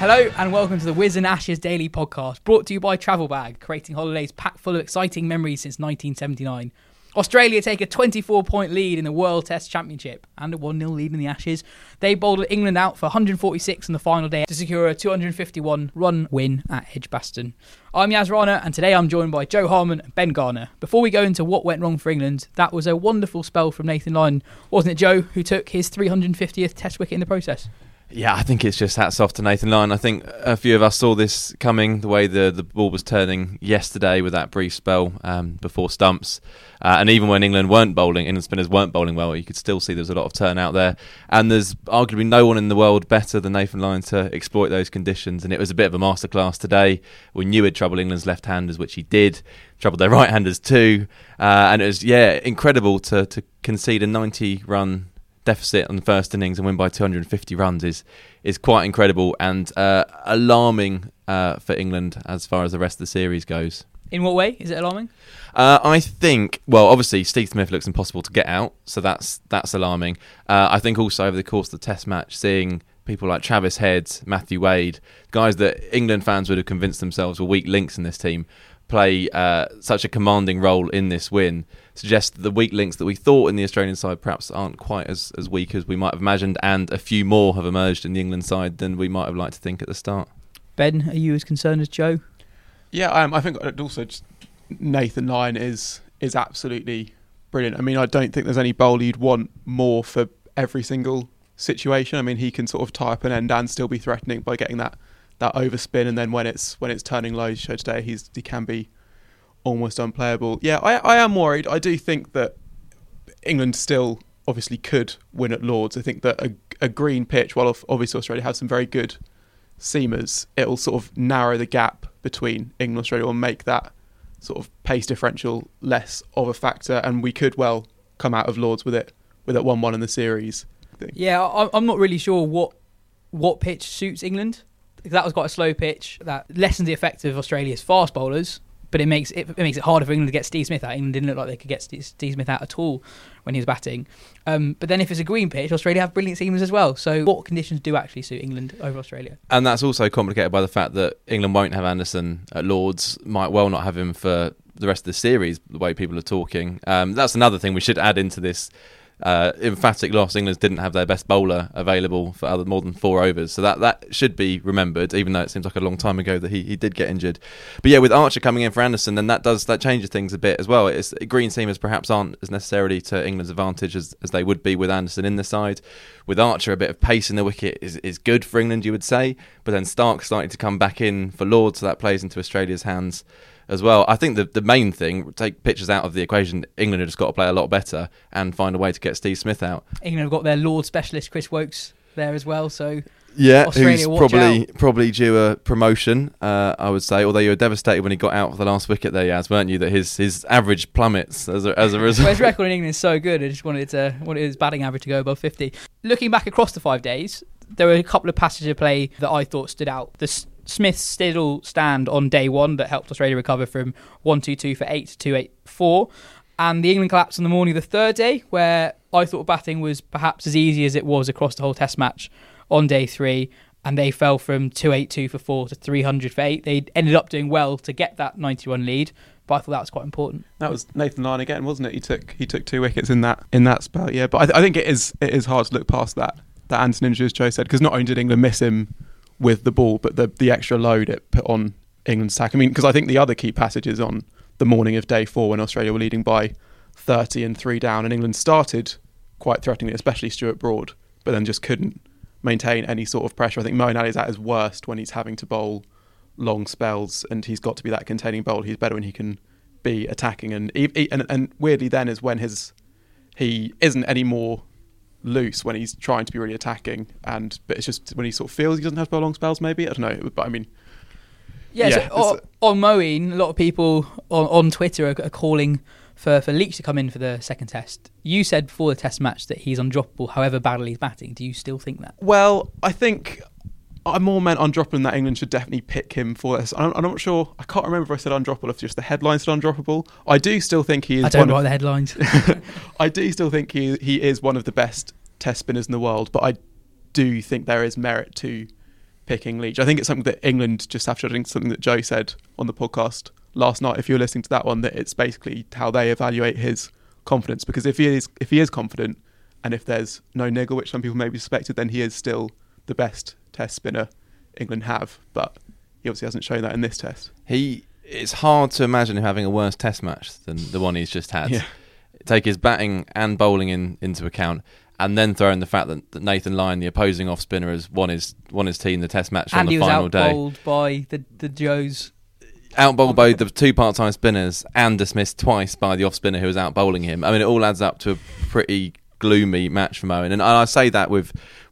Hello and welcome to the Whiz and Ashes Daily Podcast, brought to you by Travel Bag, creating holidays packed full of exciting memories since 1979. Australia take a 24-point lead in the World Test Championship and a 1-0 lead in the Ashes. They bowled England out for 146 on the final day to secure a 251-run win at Edgbaston. I'm Yas Rana, and today I'm joined by Joe Harman and Ben Garner. Before we go into what went wrong for England, that was a wonderful spell from Nathan Lyon, wasn't it, Joe, who took his 350th Test wicket in the process? Yeah, I think it's just hats off to Nathan Lyon. I think a few of us saw this coming, the way the ball was turning yesterday with that brief spell before stumps. And even when England spinners weren't bowling well, you could still see there was a lot of turn out there. And there's arguably no one in the world better than Nathan Lyon to exploit those conditions. And it was a bit of a masterclass today. We knew he'd trouble England's left-handers, which he did. Troubled their right-handers too. And it was, incredible to concede a 90-run deficit on the first innings and win by 250 runs is quite incredible and alarming for England as far as the rest of the series goes. In what way is it alarming? I think, well, obviously Steve Smith looks impossible to get out, so that's alarming. I think also over the course of the Test match, seeing people like Travis Head, Matthew Wade, guys that England fans would have convinced themselves were weak links in this team, play such a commanding role in this win, suggests that the weak links that we thought in the Australian side perhaps aren't quite as weak as we might have imagined, and a few more have emerged in the England side than we might have liked to think at the start. Ben, are you as concerned as Joe? Yeah, I am. I think also just Nathan Lyon is absolutely brilliant. I mean, I don't think there's any bowler you'd want more for every single situation. I mean, he can sort of tie up an end and still be threatening by getting that overspin, and then when it's turning low, show today he can be almost unplayable. Yeah, I am worried. I do think that England still obviously could win at Lords. I think that a green pitch, while obviously Australia has some very good seamers, it'll sort of narrow the gap between England and Australia, or make that sort of pace differential less of a factor, and we could well come out of Lords with it 1-1 in the series. Yeah, I'm not really sure what pitch suits England. That was quite a slow pitch that lessens the effect of Australia's fast bowlers, but it makes it harder for England to get Steve Smith out. England didn't look like they could get Steve Smith out at all when he was batting. But then if it's a green pitch, Australia have brilliant seamers as well. So what conditions do actually suit England over Australia? And that's also complicated by the fact that England won't have Anderson at Lords, might well not have him for the rest of the series, the way people are talking. That's another thing we should add into this emphatic loss. England didn't have their best bowler available for more than 4 overs, so that should be remembered, even though it seems like a long time ago that he did get injured. But yeah, with Archer coming in for Anderson, then that changes things a bit as well. Green seamers perhaps aren't as necessarily to England's advantage as they would be with Anderson in the side. With Archer, a bit of pace in the wicket is good for England, you would say, but then Stark starting to come back in for Lords, so that plays into Australia's hands as well. I think the main thing, take pitches out of the equation, England have just got to play a lot better and find a way to get Steve Smith out. England have got their Lord specialist Chris Wokes there as well, so yeah, Australia, who's probably due a promotion, I would say. Although you were devastated when he got out for the last wicket there, Yaz, weren't you? That his average plummets as a result. Well, his record in England is so good. I just wanted his batting average to go above 50. Looking back across the 5 days, there were a couple of passages of play that I thought stood out. The Smith still stand on day 1 that helped Australia recover from 1-2-2 for 8 to 2-8-4, and the England collapse on the morning of the 3rd day, where I thought batting was perhaps as easy as it was across the whole Test match on day 3, and they fell from 282 for 4 to 300 for 8. They ended up doing well to get that 91 lead, but I thought that was quite important. That was Nathan Lyon again, wasn't it? He took 2 wickets in that spell. Yeah, but I think it is hard to look past that Anderson injury, as Joe said, because not only did England miss him with the ball, but the extra load it put on England's attack. I mean, because I think the other key passage is on the morning of day 4 when Australia were leading by 30 and 3 down, and England started quite threateningly, especially Stuart Broad, but then just couldn't maintain any sort of pressure. I think Moeen Ali is at his worst when he's having to bowl long spells, and he's got to be that containing bowler. He's better when he can be attacking, and weirdly then is when he isn't any more loose when he's trying to be really attacking, but it's just when he sort of feels he doesn't have to bowl long spells, maybe. I don't know, but I mean, so on Moeen, a lot of people on Twitter are calling for Leach to come in for the second test. You said before the Test match that he's undroppable however badly he's batting. Do you still think that? Well, I think I more meant undroppable, and that England should definitely pick him for this. I'm not sure. I can't remember if I said undroppable, if just the headline said undroppable. I do still think he is. I don't write the headlines. I do still think he is one of the best Test spinners in the world, but I do think there is merit to picking Leach. I think it's something that England just have to. I think something that Joe said on the podcast last night, if you're listening to that one, that it's basically how they evaluate his confidence. Because if he is confident, and if there's no niggle, which some people maybe suspected, then he is still the best Test spinner England have. But he obviously hasn't shown that in this Test. It's hard to imagine him having a worse Test match than the one he's just had. Yeah. Take his batting and bowling into account, and then throw in the fact that Nathan Lyon, the opposing off spinner, has won his team the Test match on the final day. And he was outbowled by the Joes. Outbowled by the two part-time spinners and dismissed twice by the off spinner who was out bowling him. I mean, it all adds up to a pretty gloomy match for Moeen, and I say that with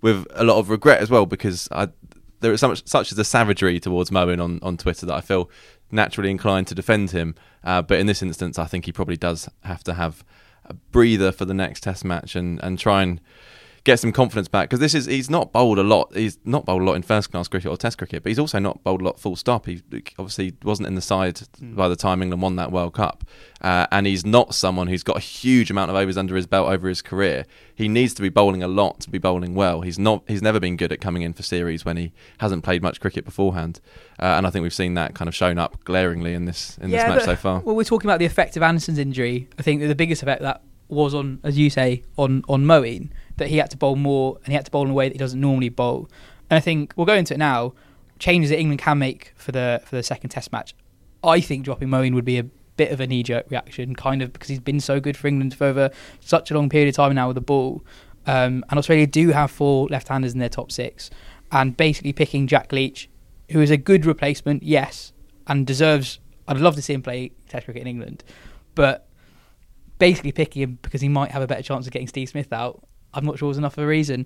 a lot of regret as well, because there is such as a savagery towards Moeen on Twitter that I feel naturally inclined to defend him. But in this instance, I think he probably does have to have a breather for the next Test match and try and get some confidence back, because he's not bowled a lot. He's not bowled a lot in first class cricket or Test cricket, but he's also not bowled a lot full stop. He obviously wasn't in the side by the time England won that World Cup, and he's not someone who's got a huge amount of overs under his belt over his career. He needs to be bowling a lot to be bowling well. He's never been good at coming in for series when he hasn't played much cricket beforehand, and I think we've seen that kind of shown up glaringly in this match so far. Well, we're talking about the effect of Anderson's injury. I think that the biggest effect that was on, as you say, on Moeen, that he had to bowl more and he had to bowl in a way that he doesn't normally bowl. And I think we'll go into it now. Changes that England can make for the second Test match. I think dropping Moeen would be a bit of a knee-jerk reaction, kind of because he's been so good for England for over such a long period of time now with the ball. And Australia do have 4 left-handers in their top 6, and basically picking Jack Leach, who is a good replacement, yes, and deserves. I'd love to see him play Test cricket in England, but basically picking him because he might have a better chance of getting Steve Smith out, I'm not sure was enough of a reason.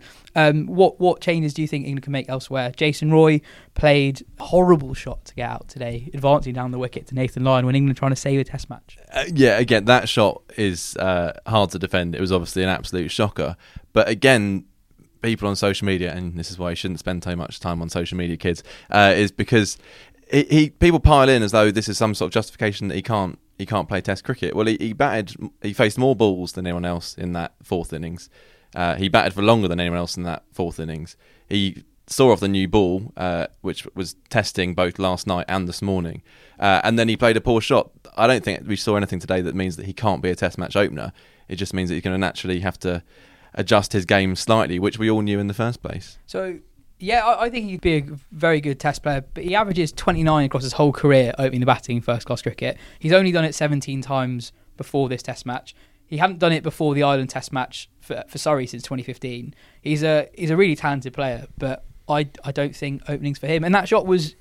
What changes do you think England can make elsewhere? Jason Roy played a horrible shot to get out today, advancing down the wicket to Nathan Lyon when England trying to save a Test match. Again, that shot is hard to defend. It was obviously an absolute shocker. But again, people on social media, and this is why you shouldn't spend so much time on social media, kids, is because people pile in as though this is some sort of justification that he can't play Test cricket. Well, he faced more balls than anyone else in that 4th innings. He batted for longer than anyone else in that 4th innings. He saw off the new ball, which was testing both last night and this morning, and then he played a poor shot. I don't think we saw anything today that means that he can't be a Test match opener. It just means that he's going to naturally have to adjust his game slightly, which we all knew in the first place. So, yeah, I think he'd be a very good Test player, but he averages 29 across his whole career opening the batting in first-class cricket. He's only done it 17 times before this Test match. He hadn't done it before the Ireland Test match for Surrey since 2015. He's a really talented player, but I don't think openings for him. And that shot was.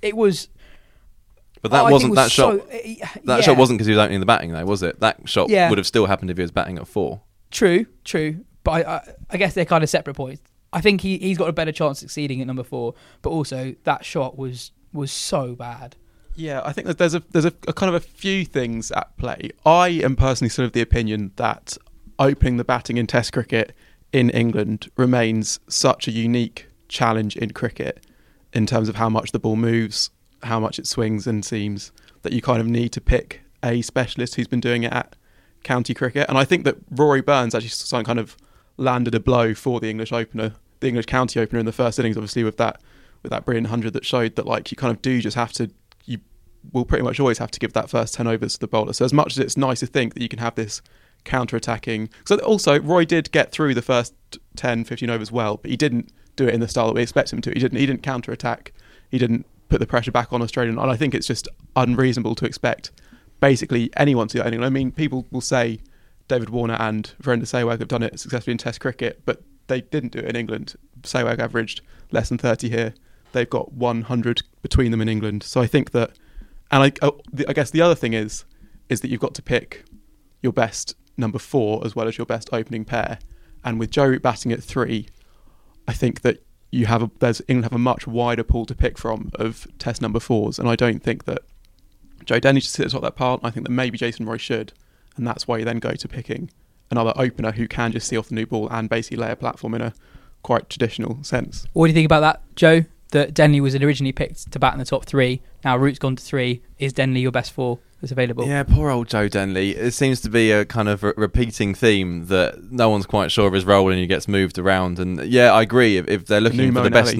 But that wasn't that shot. That shot wasn't because he was opening the batting, though, was it? That shot would have still happened if he was batting at 4. True. But I guess they're kind of separate points. I think he's got a better chance of succeeding at number 4, but also that shot was so bad. Yeah, I think that there's a kind of a few things at play. I am personally sort of the opinion that opening the batting in Test cricket in England remains such a unique challenge in cricket in terms of how much the ball moves, how much it swings and seams, that you kind of need to pick a specialist who's been doing it at county cricket. And I think that Rory Burns actually kind of landed a blow for the English opener, the English county opener in the first innings, obviously with that brilliant 100 that showed that like you kind of do just have to. Will pretty much always have to give that first 10 overs to the bowler. So as much as it's nice to think that you can have this counter-attacking... So also, Roy did get through the first 10, 15 overs well, but he didn't do it in the style that we expect him to. He didn't counter-attack. He didn't put the pressure back on Australia. And I think it's just unreasonable to expect basically anyone to do that. I mean, people will say David Warner and Virender Sehwag have done it successfully in Test cricket, but they didn't do it in England. Sehwag averaged less than 30 here. They've got 100 between them in England. So I think that... And I guess the other thing is that you've got to pick your best number 4 as well as your best opening pair. And with Joe Root batting at 3, I think that England have a much wider pool to pick from of Test number 4s. And I don't think that Joe Denny should sit at the top of that pile. I think that maybe Jason Roy should. And that's why you then go to picking another opener who can just see off the new ball and basically lay a platform in a quite traditional sense. What do you think about that, Joe? that Denley was originally picked to bat in the top 3. Now Root's gone to 3. Is Denley your best 4 that's available? Yeah, poor old Joe Denley. It seems to be a kind of repeating theme that no one's quite sure of his role and he gets moved around. And yeah, I agree. If they're looking for the best,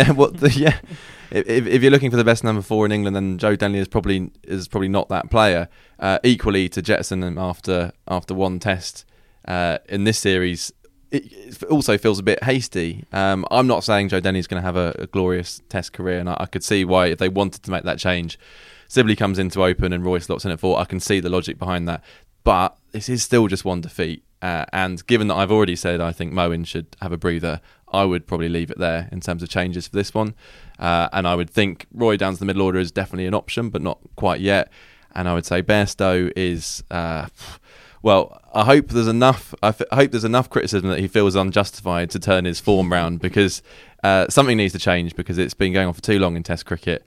if you're looking for the best number 4 in England, then Joe Denley is probably not that player. Equally, to jettison him after one test in this series, it also feels a bit hasty. I'm not saying Joe Denley's going to have a glorious test career, and I could see why, if they wanted to make that change, Sibley comes in to open and Roy slots in at 4. I can see the logic behind that. But this is still just one defeat. And given that I've already said I think Moen should have a breather, I would probably leave it there in terms of changes for this one. And I would think Roy down to the middle order is definitely an option, but not quite yet. And I would say Bairstow is... well, I hope there's enough. I hope there's enough criticism that he feels unjustified to turn his form round, because something needs to change, because it's been going on for too long in Test cricket.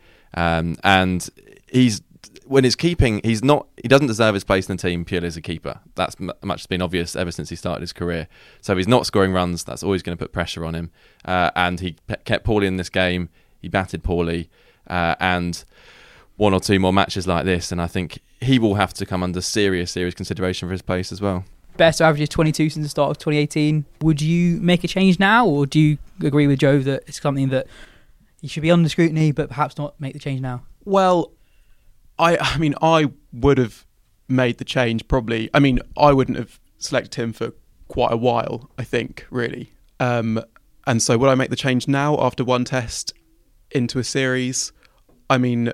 And when he's keeping, he doesn't deserve his place in the team purely as a keeper. That's much been obvious ever since he started his career. So if he's not scoring runs, that's always going to put pressure on him. And he kept poorly in this game. He batted poorly, and one or two more matches like this, and I think he will have to come under serious consideration for his place as well. Bairstow averages 22 since the start of 2018. Would you make a change now, or do you agree with Joe that it's something that he should be under scrutiny, but perhaps not make the change now? Well, I mean, I would have made the change probably. I mean, I wouldn't have selected him for quite a while, I think, really. And so would I make the change now after one test into a series? I mean,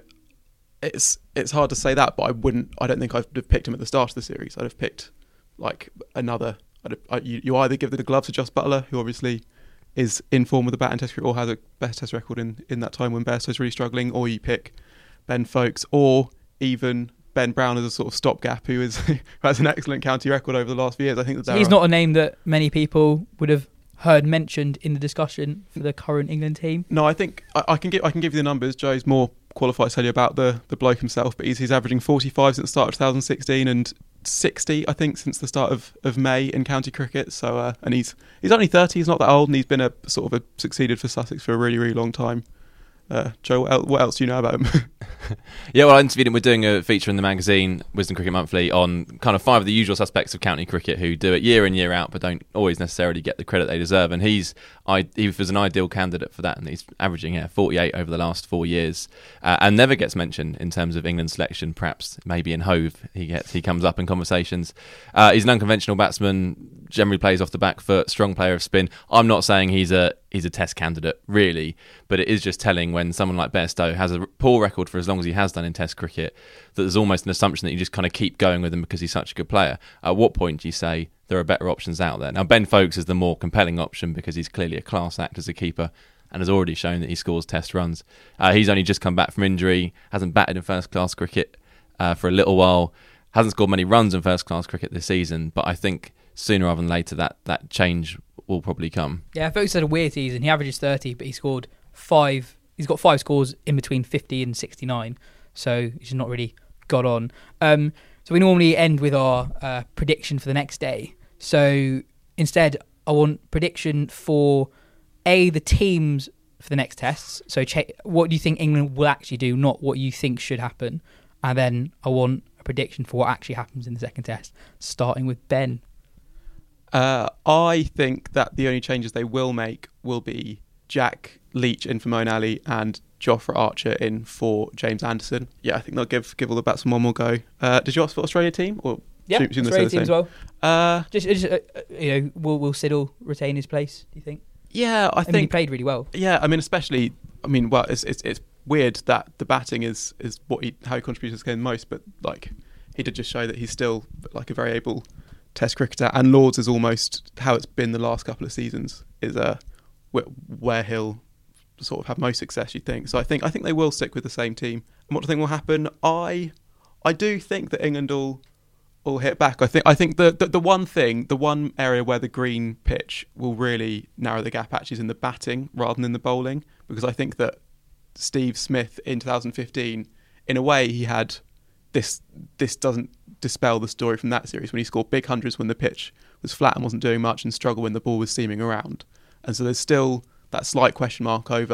it's hard to say that, but I don't think I'd have picked him at the start of the series. I'd have picked like another. You either give the gloves to Jos Buttler, who obviously is in form with the bat and test cricket, or has a better test record in that time when Bairstow's really struggling, or you pick Ben Foakes, or even Ben Brown as a sort of stopgap, who has an excellent county record over the last few years. I think that he's not a name that many people would have heard mentioned in the discussion for the current England team. No, I think I can give you the numbers. Joe's more qualified to tell you about the bloke himself, but he's averaging 45 since the start of 2016 and 60, I think, since the start of May in county cricket. So and he's only 30. He's not that old, and he's been a sort of succeeded for Sussex for a really, really long time. Joe, what else do you know about him? Yeah, well, I interviewed him. We're doing a feature in the magazine, Wisdom Cricket Monthly, on kind of 5 of the usual suspects of county cricket who do it year in, year out, but don't always necessarily get the credit they deserve. And he was an ideal candidate for that, and he's averaging 48 over the last 4 years, and never gets mentioned in terms of England selection. Perhaps maybe in Hove he comes up in conversations. He's an unconventional batsman, generally plays off the back foot, strong player of spin. I'm not saying he's a test candidate, really, but it is just telling when someone like Bairstow has a poor record for as long as he has done in test cricket, that there's almost an assumption that you just kind of keep going with him because he's such a good player. At what point do you say there are better options out there? Now, Ben Foakes is the more compelling option because he's clearly a class act as a keeper and has already shown that he scores test runs. He's only just come back from injury, hasn't batted in first-class cricket for a little while, hasn't scored many runs in first-class cricket this season, but I think sooner rather than later that change will probably come. Yeah, Foakes had a weird season. He averages 30, but he scored 5. He's got 5 scores in between 50 and 69, so he's not really got on. So we normally end with our prediction for the next day. So instead, I want prediction for the teams for the next tests. So what do you think England will actually do, not what you think should happen. And then I want a prediction for what actually happens in the second test, starting with Ben. I think that the only changes they will make will be Jack Leach in for Moeen Ali and Jofra Archer in for James Anderson. Yeah, I think they'll give all the batsmen one more go. Did you ask for Australia team? Or yeah, Australia team as well. Will Siddle retain his place, do you think? Yeah, I think he played really well. Yeah, I mean, especially, it's weird that the batting is how he contributes to the game most, but like he did just show that he's still like a very able Test cricketer, and Lords is almost how it's been the last couple of seasons, is where he'll sort of have most success, you think. So I think they will stick with the same team. And what do you think will happen? I do think that England will hit back. I think the one area where the green pitch will really narrow the gap actually is in the batting rather than in the bowling, because I think that Steve Smith in 2015, in a way, he had this doesn't dispel the story from that series when he scored big hundreds when the pitch was flat and wasn't doing much, and struggled when the ball was seaming around. And so there's still that slight question mark over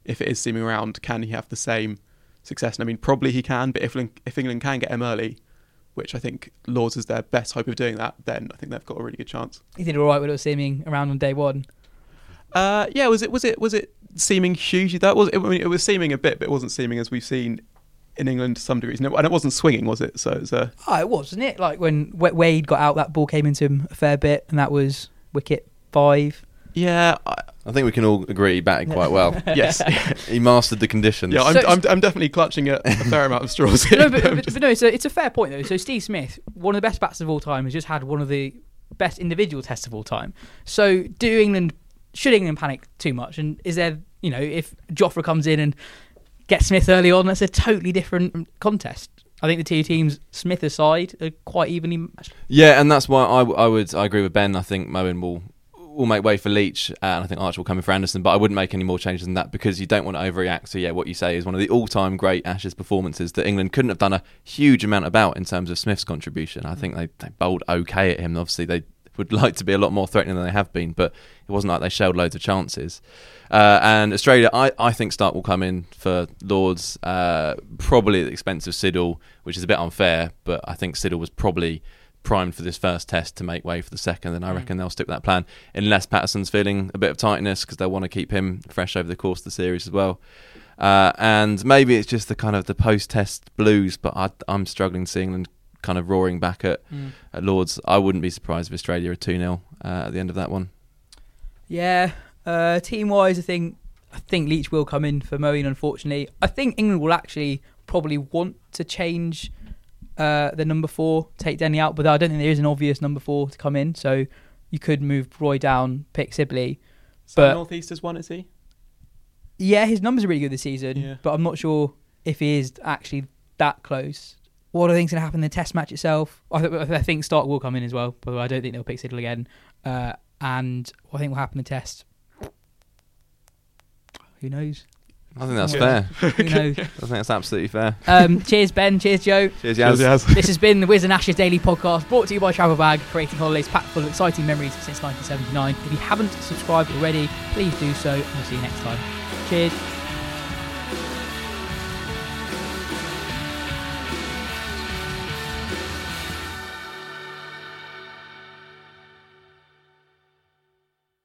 if it is seaming around, can he have the same success? And I mean, probably he can, but if England can get him early, which I think Lords is their best hope of doing that, then I think they've got a really good chance. He did all right when it was seaming around on day one. Yeah, was it seaming hugely? That was. I mean, it was seaming a bit, but it wasn't seaming as we've seen in England to some degrees. No, and it wasn't swinging, was it? So it was it was, wasn't it? Like when Wade got out, that ball came into him a fair bit, and that was wicket 5. Yeah, I think we can all agree he batted quite well. yes, He mastered the conditions. yeah. I'm definitely clutching at a fair amount of straws here. No, but no, it's a fair point though. So Steve Smith, one of the best batsmen of all time, has just had one of the best individual tests of all time. So should England panic too much? And is there, if Jofra comes in and gets Smith early on, that's a totally different contest. I think the two teams, Smith aside, are quite evenly matched. Yeah, and that's why I agree with Ben. I think Moeen will make way for Leach, and I think Archer will come in for Anderson, but I wouldn't make any more changes than that because you don't want to overreact. So yeah, what you say is one of the all-time great Ashes performances that England couldn't have done a huge amount about in terms of Smith's contribution. I think they bowled okay at him. Obviously, they would like to be a lot more threatening than they have been, but it wasn't like they shelled loads of chances. And Australia, I think Stark will come in for Lords, probably at the expense of Siddle, which is a bit unfair, but I think Siddle was probably primed for this first test to make way for the second, and I reckon they'll stick with that plan unless Patterson's feeling a bit of tightness because they'll want to keep him fresh over the course of the series as well. And maybe it's just the kind of the post-test blues, but I'm struggling seeing them kind of roaring back at Lords. I wouldn't be surprised if Australia are 2-0 at the end of that one. Yeah, team-wise, I think Leach will come in for Moeen, unfortunately. I think England will actually probably want to change the number 4, take Denny out, but I don't think there is an obvious number 4 to come in, so you could move Roy down, pick Sibley. But North East has won, is he? Yeah, his numbers are really good this season, but I'm not sure if he is actually that close. What I think is going to happen in the Test match itself, I think Stark will come in as well, but I don't think they'll pick Siddle again. And what I think will happen in the Test, who knows? I think that's fair. Who knows? I think that's absolutely fair. Cheers, Ben. Cheers, Joe. Cheers, Yaz. This has been the Wiz and Ashes Daily Podcast, brought to you by Travel Bag, creating holidays packed full of exciting memories since 1979. If you haven't subscribed already, please do so, and we'll see you next time. Cheers.